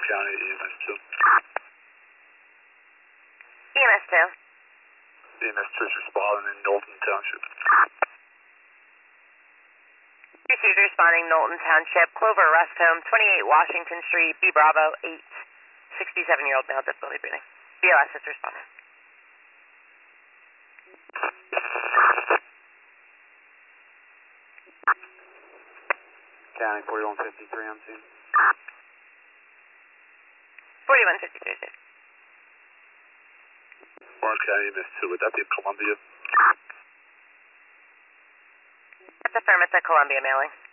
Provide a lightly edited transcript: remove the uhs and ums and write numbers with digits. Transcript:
County, EMS 2. EMS 2. EMS 2 is responding in Knowlton Township. 2 is responding Knowlton Township, Clover Rest Home, 28 Washington Street, B Bravo 8, 67-year-old male, difficulty breathing. BLS is responding. County 4153 on scene. 4153, sir. Orange County EMS 2, would that be Columbia? That's affirmative, Columbia mailing.